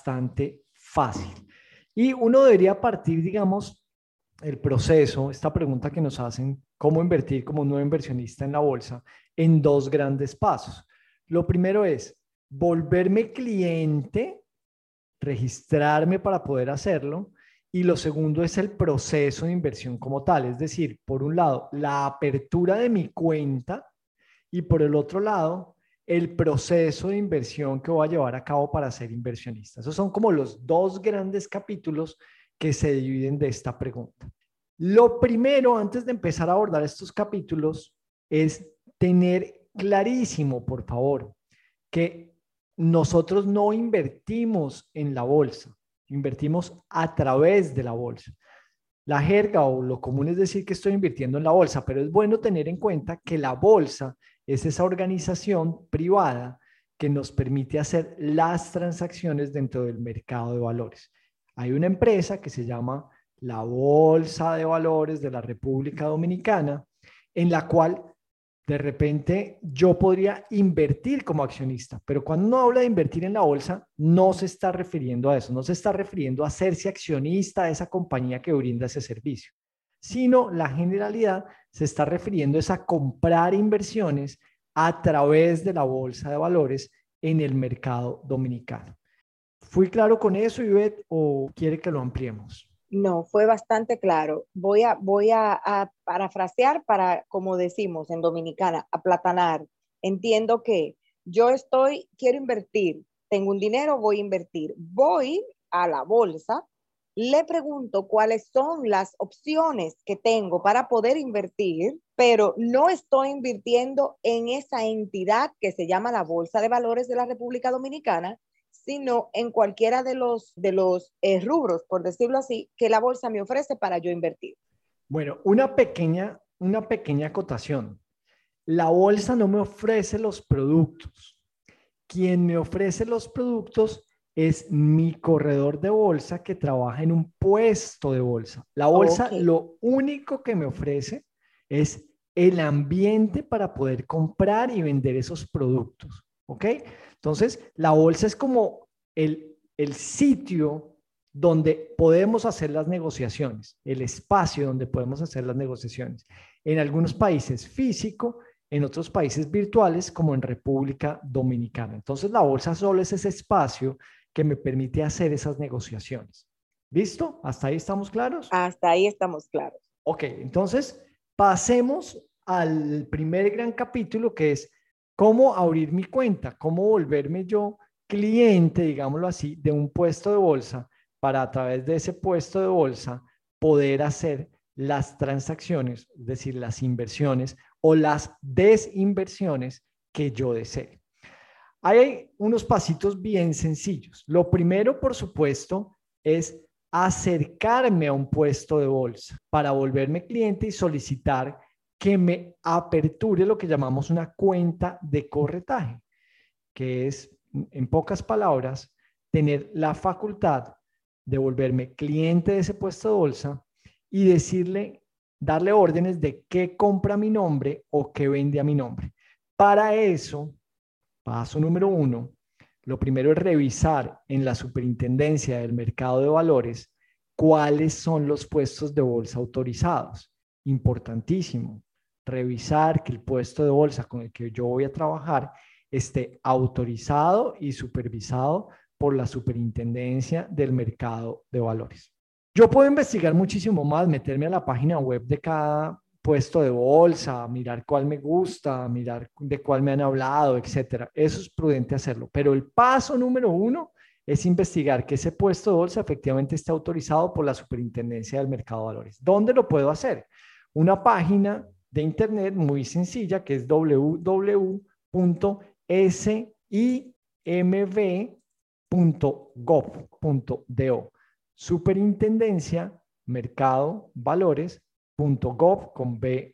fácil. Y uno debería partir, digamos, el proceso, esta pregunta que nos hacen, cómo invertir como un nuevo inversionista en la bolsa, en 2 grandes pasos. Lo primero es volverme cliente, registrarme para poder hacerlo. Y lo segundo es el proceso de inversión como tal. Es decir, por un lado, la apertura de mi cuenta, y por el otro lado, el proceso de inversión que voy a llevar a cabo para ser inversionista. Esos son como los 2 grandes capítulos que se dividen de esta pregunta. Lo primero, antes de empezar a abordar estos capítulos, es tener clarísimo, por favor, que nosotros no invertimos en la bolsa, invertimos a través de la bolsa. La jerga o lo común es decir que estoy invirtiendo en la bolsa, pero es bueno tener en cuenta que la bolsa es esa organización privada que nos permite hacer las transacciones dentro del mercado de valores. Hay una empresa que se llama la Bolsa de Valores de la República Dominicana, en la cual de repente yo podría invertir como accionista, pero cuando uno habla de invertir en la bolsa, no se está refiriendo a eso, no se está refiriendo a hacerse accionista de esa compañía que brinda ese servicio, sino la generalidad se está refiriendo es a comprar inversiones a través de la Bolsa de Valores en el mercado dominicano. ¿Fui claro con eso, Ivette, o quiere que lo ampliemos? No, fue bastante claro. Voy a parafrasear para, como decimos en Dominicana, aplatanar. Entiendo que quiero invertir, tengo un dinero, voy a invertir. Voy a la bolsa, le pregunto cuáles son las opciones que tengo para poder invertir, pero no estoy invirtiendo en esa entidad que se llama la Bolsa de Valores de la República Dominicana, sino en cualquiera de los rubros, por decirlo así, que la bolsa me ofrece para yo invertir. Bueno, una pequeña una pequeña acotación. La bolsa no me ofrece los productos. Quien me ofrece los productos es mi corredor de bolsa que trabaja en un puesto de bolsa. La bolsa lo único que me ofrece es el ambiente para poder comprar y vender esos productos. ¿Ok? Entonces, la bolsa es como el sitio donde podemos hacer las negociaciones, el espacio donde podemos hacer las negociaciones. En algunos países físico, en otros países virtuales, como en República Dominicana. Entonces, la bolsa solo es ese espacio que me permite hacer esas negociaciones. ¿Listo? ¿Hasta ahí estamos claros? Hasta ahí estamos claros. Ok, entonces pasemos al primer gran capítulo, que es cómo abrir mi cuenta, cómo volverme yo cliente, digámoslo así, de un puesto de bolsa para a través de ese puesto de bolsa poder hacer las transacciones, es decir, las inversiones o las desinversiones que yo desee. Hay unos pasitos bien sencillos. Lo primero, por supuesto, es acercarme a un puesto de bolsa para volverme cliente y solicitar que me aperture lo que llamamos una cuenta de corretaje, que es, en pocas palabras, tener la facultad de volverme cliente de ese puesto de bolsa y darle órdenes de qué compra a mi nombre o qué vende a mi nombre. Para eso, paso número 1, lo primero es revisar en la Superintendencia del Mercado de Valores cuáles son los puestos de bolsa autorizados. Importantísimo, revisar que el puesto de bolsa con el que yo voy a trabajar esté autorizado y supervisado por la Superintendencia del Mercado de Valores. Yo puedo investigar muchísimo más, meterme a la página web de cada puesto de bolsa, mirar cuál me gusta, mirar de cuál me han hablado, etcétera. Eso es prudente hacerlo. Pero el paso número 1 es investigar que ese puesto de bolsa efectivamente esté autorizado por la Superintendencia del Mercado de Valores. ¿Dónde lo puedo hacer? Una página de internet muy sencilla que es www.simv.gov.do. Superintendencia Mercado Valores.gov con B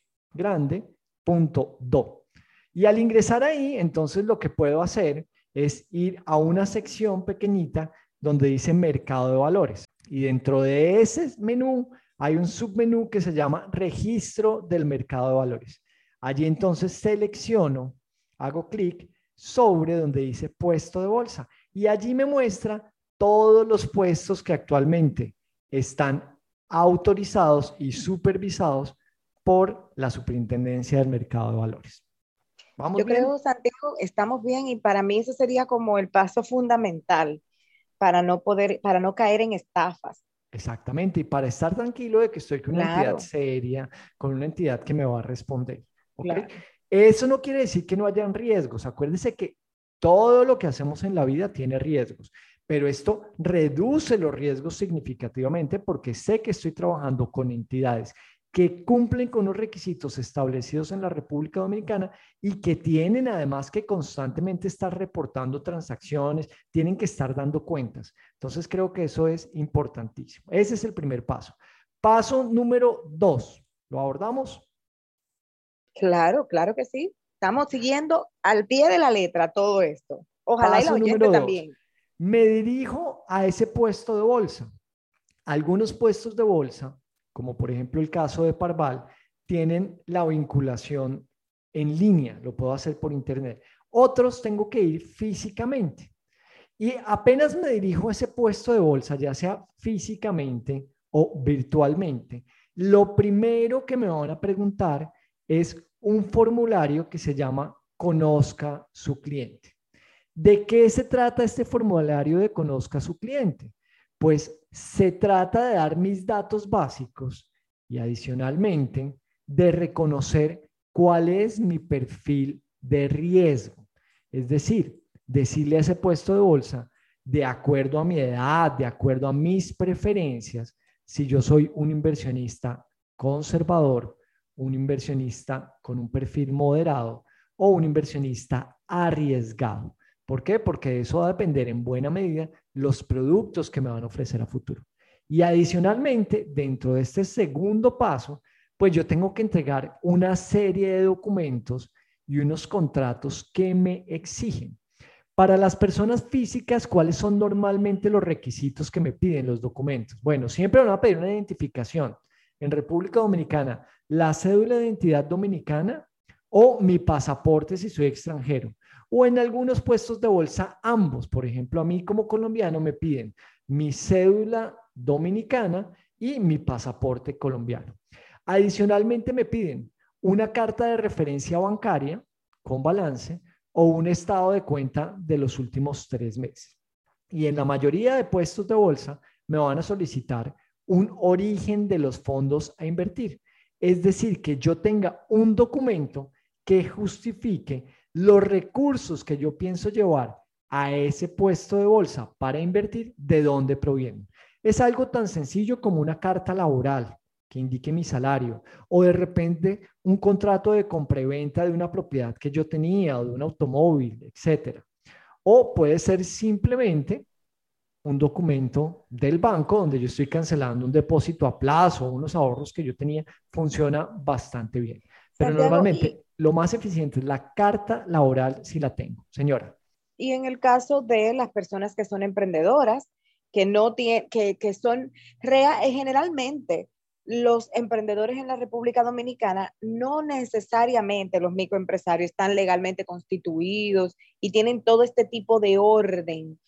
grande.do. Y al ingresar ahí, entonces lo que puedo hacer es ir a una sección pequeñita donde dice Mercado de Valores. Y dentro de ese menú hay un submenú que se llama Registro del Mercado de Valores. Allí entonces selecciono, hago clic sobre donde dice Puesto de Bolsa y allí me muestra todos los puestos que actualmente están autorizados y supervisados por la Superintendencia del Mercado de Valores. ¿Vamos bien? Creo, Santiago, estamos bien y para mí eso sería como el paso fundamental para no caer en estafas. Exactamente, y para estar tranquilo de que estoy con una entidad seria, con una entidad que me va a responder. ¿Okay? Claro. Eso no quiere decir que no hayan riesgos. Acuérdense que todo lo que hacemos en la vida tiene riesgos, pero esto reduce los riesgos significativamente porque sé que estoy trabajando con entidades que cumplen con los requisitos establecidos en la República Dominicana y que tienen además que constantemente estar reportando transacciones, tienen que estar dando cuentas. Entonces creo que eso es importantísimo. Ese es el primer paso. Paso número 2, ¿lo abordamos? Claro, claro que sí. Estamos siguiendo al pie de la letra todo esto. Ojalá Paso y la oyente también. Me dirijo a ese puesto de bolsa. Algunos puestos de bolsa, como por ejemplo el caso de Parval, tienen la vinculación en línea, lo puedo hacer por internet. Otros tengo que ir físicamente. Y apenas me dirijo a ese puesto de bolsa, ya sea físicamente o virtualmente, lo primero que me van a preguntar es un formulario que se llama Conozca su cliente. ¿De qué se trata este formulario de Conozca su cliente? Pues se trata de dar mis datos básicos y adicionalmente de reconocer cuál es mi perfil de riesgo. Es decir, decirle a ese puesto de bolsa, de acuerdo a mi edad, de acuerdo a mis preferencias, si yo soy un inversionista conservador, un inversionista con un perfil moderado o un inversionista arriesgado. ¿Por qué? Porque de eso va a depender en buena medida los productos que me van a ofrecer a futuro. Y adicionalmente, dentro de este segundo paso, pues yo tengo que entregar una serie de documentos y unos contratos que me exigen. Para las personas físicas, ¿cuáles son normalmente los requisitos que me piden los documentos? Bueno, siempre me van a pedir una identificación. En República Dominicana, la cédula de identidad dominicana o mi pasaporte si soy extranjero. O en algunos puestos de bolsa, ambos. Por ejemplo, a mí como colombiano me piden mi cédula dominicana y mi pasaporte colombiano. Adicionalmente me piden una carta de referencia bancaria con balance o un estado de cuenta de los últimos 3 meses. Y en la mayoría de puestos de bolsa me van a solicitar un origen de los fondos a invertir. Es decir, que yo tenga un documento que justifique los recursos que yo pienso llevar a ese puesto de bolsa para invertir, de dónde provienen. Es algo tan sencillo como una carta laboral que indique mi salario, o de repente un contrato de compra y venta de una propiedad que yo tenía o de un automóvil, etcétera. O puede ser simplemente un documento del banco donde yo estoy cancelando un depósito a plazo o unos ahorros que yo tenía. Funciona bastante bien. Pero Santiago, normalmente lo más eficiente es la carta laboral si la tengo. Señora. Y en el caso de las personas que son emprendedoras, que no tienen, que son generalmente los emprendedores en la República Dominicana, no necesariamente los microempresarios están legalmente constituidos y tienen todo este tipo de orden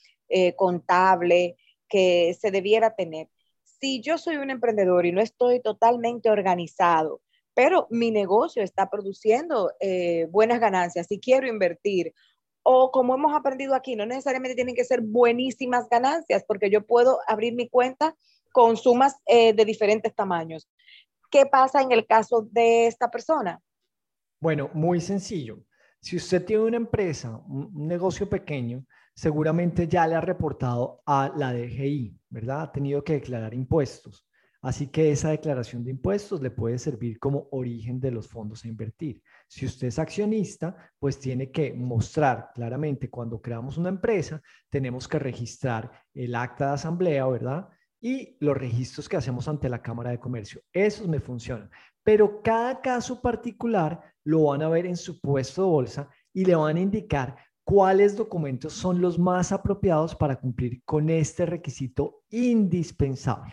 contable que se debiera tener. Si yo soy un emprendedor y no estoy totalmente organizado, pero mi negocio está produciendo buenas ganancias y quiero invertir, o como hemos aprendido aquí, no necesariamente tienen que ser buenísimas ganancias, porque yo puedo abrir mi cuenta con sumas de diferentes tamaños. ¿Qué pasa en el caso de esta persona? Bueno, muy sencillo. Si usted tiene una empresa, un negocio pequeño, seguramente ya le ha reportado a la DGI, ¿verdad? Ha tenido que declarar impuestos. Así que esa declaración de impuestos le puede servir como origen de los fondos a invertir. Si usted es accionista, pues tiene que mostrar claramente cuando creamos una empresa, tenemos que registrar el acta de asamblea, ¿verdad? Y los registros que hacemos ante la Cámara de Comercio. Esos me funcionan. Pero cada caso particular lo van a ver en su puesto de bolsa y le van a indicar cuáles documentos son los más apropiados para cumplir con este requisito indispensable.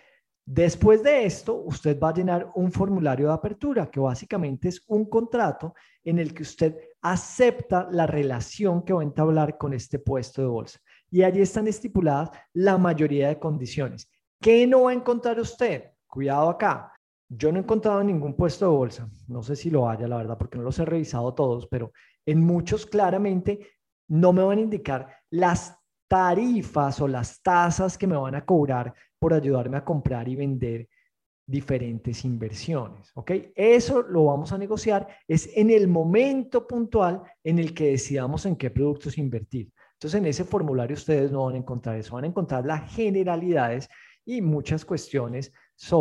Después de esto, usted va a llenar un formulario de apertura, que básicamente es un contrato en el que usted acepta la relación que va a entablar con este puesto de bolsa. Y allí están estipuladas la mayoría de condiciones. ¿Qué no va a encontrar usted? Cuidado acá. Yo no he encontrado ningún puesto de bolsa. No sé si lo haya, la verdad, porque no los he revisado todos, pero en muchos claramente no me van a indicar las tarifas o las tasas que me van a cobrar por ayudarme a comprar y vender diferentes inversiones, ¿ok? Eso lo vamos a negociar, es en el momento puntual en el que decidamos en qué productos invertir. Entonces, en ese formulario ustedes no van a encontrar eso, van a encontrar las generalidades y muchas cuestiones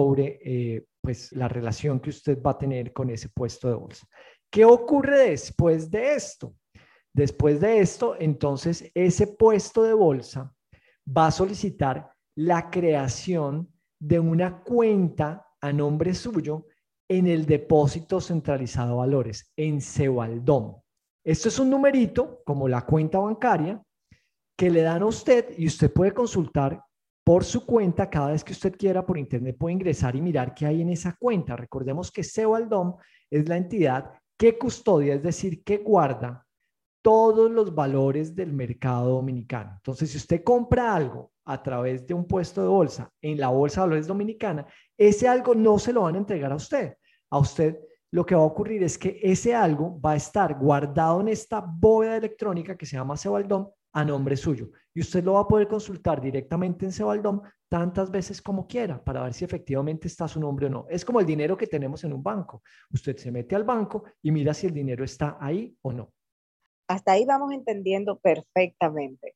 sobre pues, la relación que usted va a tener con ese puesto de bolsa. ¿Qué ocurre después de esto? Después de esto, entonces, ese puesto de bolsa va a solicitar la creación de una cuenta a nombre suyo en el depósito centralizado de valores, en Cebaldom. Esto es un numerito, como la cuenta bancaria, que le dan a usted y usted puede consultar por su cuenta cada vez que usted quiera por internet, puede ingresar y mirar qué hay en esa cuenta. Recordemos que Cebaldom es la entidad que custodia, es decir, que guarda todos los valores del mercado dominicano. Entonces, si usted compra algo a través de un puesto de bolsa en la Bolsa de Valores Dominicana, ese algo no se lo van a entregar a usted. A usted lo que va a ocurrir es que ese algo va a estar guardado en esta bóveda electrónica que se llama Cebaldom a nombre suyo. Y usted lo va a poder consultar directamente en Cebaldom tantas veces como quiera para ver si efectivamente está su nombre o no. Es como el dinero que tenemos en un banco. Usted se mete al banco y mira si el dinero está ahí o no. Hasta ahí vamos entendiendo perfectamente.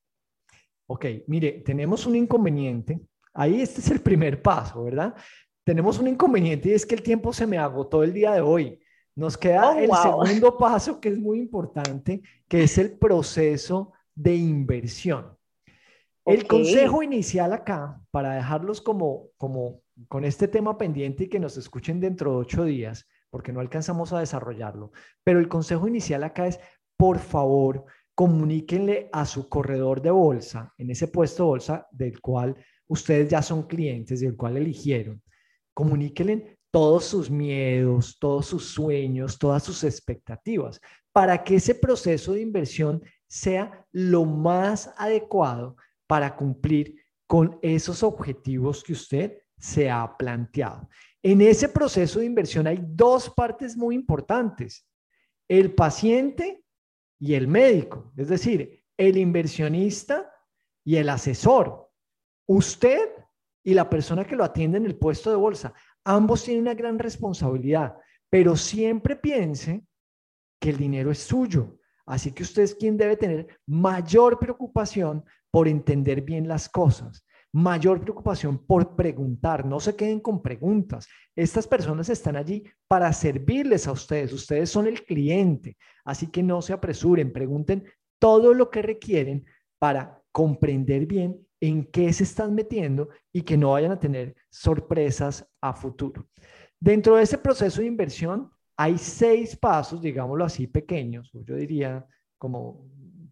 Ok, mire, tenemos un inconveniente. Ahí este es el primer paso, ¿verdad? Tenemos un inconveniente y es que el tiempo se me agotó el día de hoy. Nos queda el segundo paso que es muy importante, que es el proceso de inversión. El consejo inicial acá, para dejarlos como con este tema pendiente y que nos escuchen dentro de 8 días, porque no alcanzamos a desarrollarlo. Pero el consejo inicial acá es, por favor, comuníquenle a su corredor de bolsa, en ese puesto de bolsa del cual ustedes ya son clientes, del cual eligieron. Comuníquenle todos sus miedos, todos sus sueños, todas sus expectativas, para que ese proceso de inversión sea lo más adecuado para cumplir con esos objetivos que usted se ha planteado. En ese proceso de inversión hay 2 partes muy importantes: el paciente y el médico, es decir, el inversionista y el asesor. Usted y la persona que lo atiende en el puesto de bolsa, ambos tienen una gran responsabilidad, pero siempre piense que el dinero es suyo. Así que usted es quien debe tener mayor preocupación por entender bien las cosas, mayor preocupación por preguntar. No se queden con preguntas. Estas personas están allí para servirles a ustedes. Ustedes son el cliente, así que no se apresuren, pregunten todo lo que requieren para comprender bien en qué se están metiendo y que no vayan a tener sorpresas a futuro. Dentro de ese proceso de inversión hay 6 pasos, digámoslo así, pequeños, yo diría como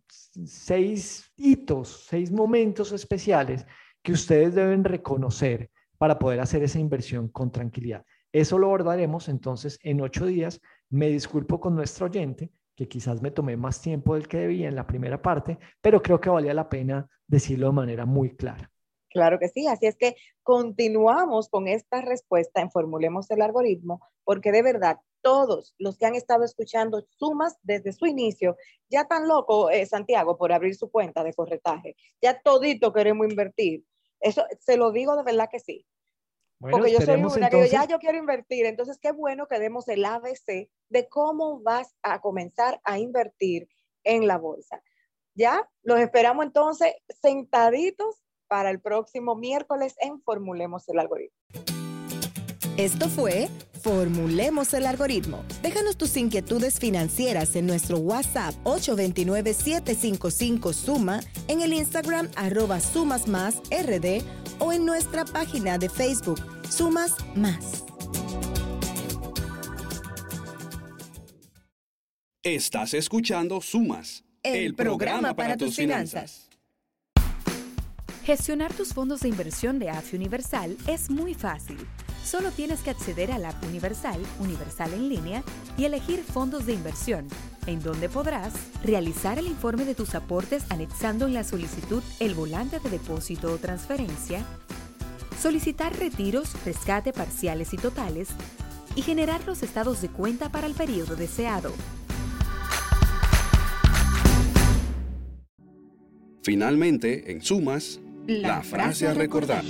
6 hitos, 6 momentos especiales que ustedes deben reconocer para poder hacer esa inversión con tranquilidad. Eso lo abordaremos entonces en 8 días. Me disculpo con nuestro oyente, que quizás me tomé más tiempo del que debía en la primera parte, pero creo que valía la pena decirlo de manera muy clara. Claro que sí, así es que continuamos con esta respuesta en Formulemos el Algoritmo, porque de verdad todos los que han estado escuchando Sumas desde su inicio, ya tan loco, Santiago, por abrir su cuenta de corretaje, ya todito queremos invertir. Eso se lo digo de verdad que sí. Bueno, porque yo soy una entonces, que digo, ya yo quiero invertir. Entonces, qué bueno que demos el ABC de cómo vas a comenzar a invertir en la bolsa. Ya los esperamos entonces sentaditos para el próximo miércoles en Formulemos el Algoritmo. Esto fue Formulemos el Algoritmo. Déjanos tus inquietudes financieras en nuestro WhatsApp 829-755-SUMA, en el Instagram @SumasMásRD o en nuestra página de Facebook Sumas Más. Estás escuchando Sumas, el programa para tus finanzas. Gestionar tus fondos de inversión de AFI Universal es muy fácil. Solo tienes que acceder a la app Universal en línea y elegir fondos de inversión, en donde podrás realizar el informe de tus aportes anexando en la solicitud el volante de depósito o transferencia, solicitar retiros, rescate parciales y totales y generar los estados de cuenta para el periodo deseado. Finalmente, en Sumas, la frase a recordar.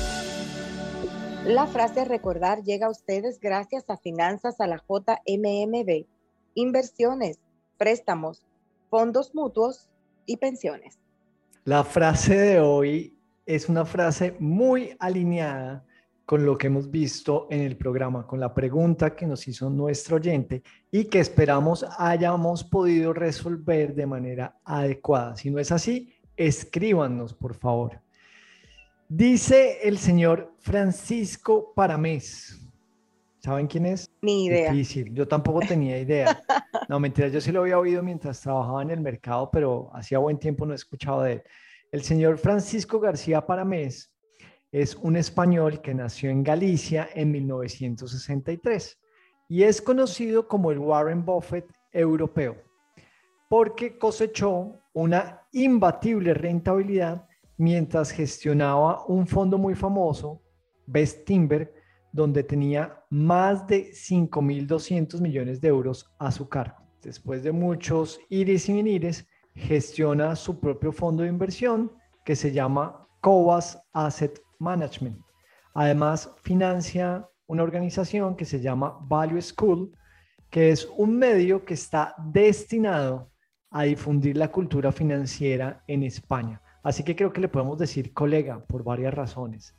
La frase a recordar llega a ustedes gracias a Finanzas a la JMMB, inversiones, préstamos, fondos mutuos y pensiones. La frase de hoy es una frase muy alineada con lo que hemos visto en el programa, con la pregunta que nos hizo nuestro oyente y que esperamos hayamos podido resolver de manera adecuada. Si no es así, escríbanos, por favor. Dice el señor Francisco Paramés. ¿Saben quién es? Ni idea. Difícil, yo tampoco tenía idea. No, mentira, yo sí lo había oído mientras trabajaba en el mercado, pero hacía buen tiempo no he escuchado de él. El señor Francisco García Paramés es un español que nació en Galicia en 1963 y es conocido como el Warren Buffett europeo porque cosechó una imbatible rentabilidad mientras gestionaba un fondo muy famoso, Bestinver, donde tenía más de 5.200 millones de euros a su cargo. Después de muchos ires y venires, gestiona su propio fondo de inversión que se llama Cobas Asset Management. Además, financia una organización que se llama Value School, que es un medio que está destinado a difundir la cultura financiera en España. Así que creo que le podemos decir colega por varias razones.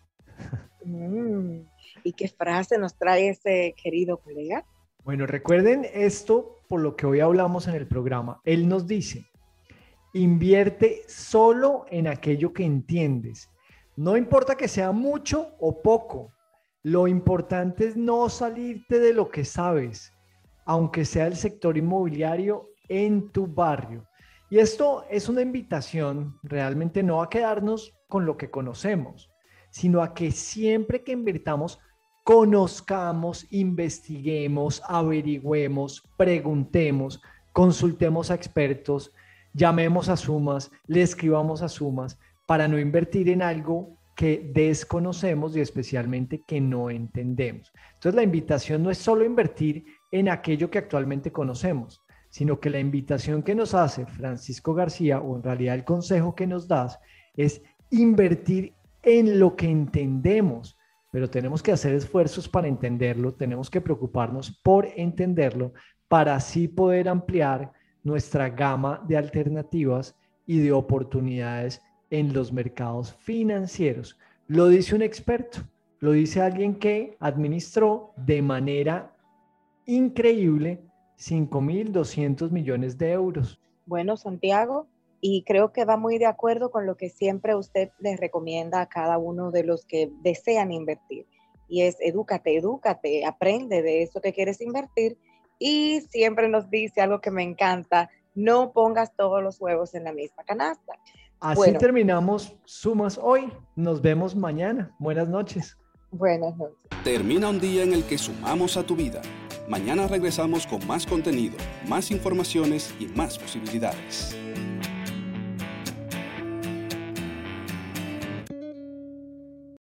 ¿Y qué frase nos trae ese querido colega? Bueno, recuerden esto por lo que hoy hablamos en el programa. Él nos dice, invierte solo en aquello que entiendes. No importa que sea mucho o poco. Lo importante es no salirte de lo que sabes, aunque sea el sector inmobiliario en tu barrio. Y esto es una invitación realmente no a quedarnos con lo que conocemos, sino a que siempre que invirtamos, conozcamos, investiguemos, averigüemos, preguntemos, consultemos a expertos, llamemos a Sumas, le escribamos a Sumas para no invertir en algo que desconocemos y especialmente que no entendemos. Entonces la invitación no es solo invertir en aquello que actualmente conocemos, sino que la invitación que nos hace Francisco García, o en realidad el consejo que nos das, es invertir en lo que entendemos, pero tenemos que hacer esfuerzos para entenderlo, tenemos que preocuparnos por entenderlo para así poder ampliar nuestra gama de alternativas y de oportunidades en los mercados financieros. Lo dice un experto, lo dice alguien que administró de manera increíble 5.200 millones de euros. Bueno, Santiago, y creo que va muy de acuerdo con lo que siempre usted les recomienda a cada uno de los que desean invertir. Y es edúcate, aprende de eso que quieres invertir. Y siempre nos dice algo que me encanta, no pongas todos los huevos en la misma canasta. Así terminamos Sumas hoy. Nos vemos mañana. Buenas noches. Buenas noches. Termina un día en el que sumamos a tu vida. Mañana regresamos con más contenido, más informaciones y más posibilidades.